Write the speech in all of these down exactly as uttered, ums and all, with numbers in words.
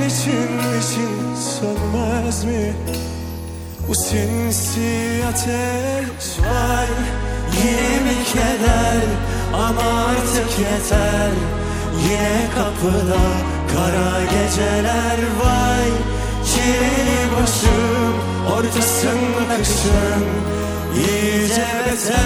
için için sönmez mi bu sinsi ateş? Vay yine mi keder, ama artık yeter. Yine kapıda kara geceler. Vay çileli başım ortasında kışın iyice beter.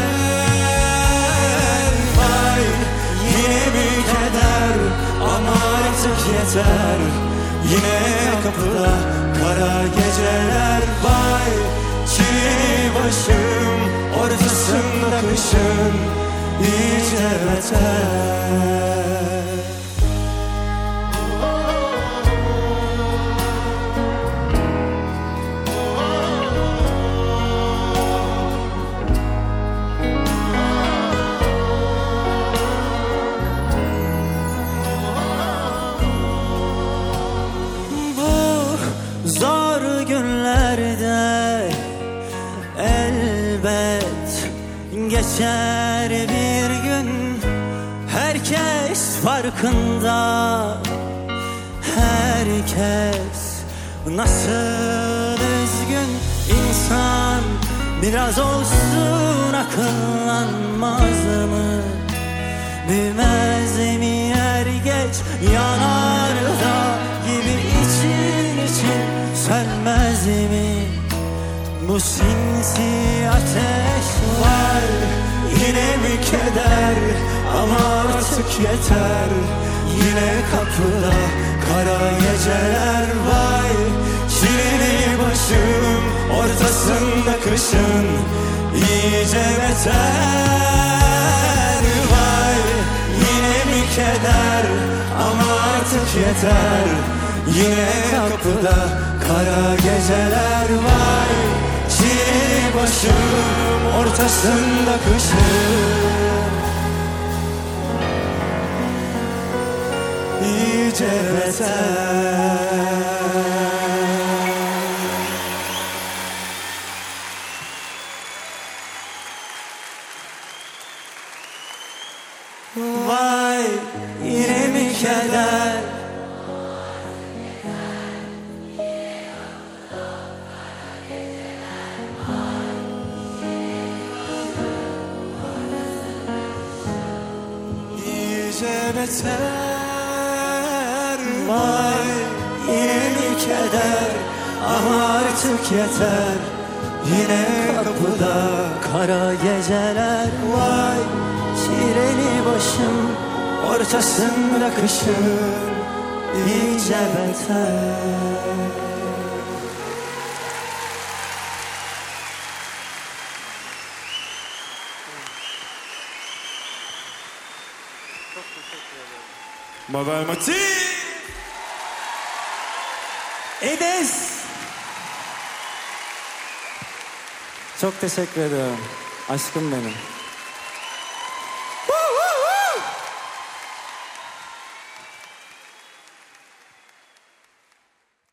Vay yine mi keder, ama artık yeter. Yine kapıda kara geceler. Vay çileli başım ortasında kışın iyice beter. Zor günlerde elbet geçer bir gün. Herkes farkında, herkes nasıl üzgün. İnsan biraz olsun akıllanmaz mı? Büyümez mi er geç yanarda gibi için için sönmez mi bu sinsi ateş? Var yine mi keder, ama artık yeter. Yine kapıda kara geceler. Vay çileli başım ortasında kışın iyice beter. Vay yine mi keder, ama artık yeter. Yine kapıda kara geceler. Vay çileli başım ortasında kışın iyice beter. Vay yine mi keder, iyice beter. Vay yine mi keder, ama artık yeter. Yine kapıda kara geceler. Vay çileli başım ortasında kışın iyice beter. Mabel Mati Enes. Çok teşekkür ederim. Aşkım benim.